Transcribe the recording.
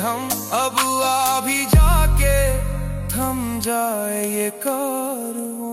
हम, अब आ भी जाके थम जाए ये कारवां।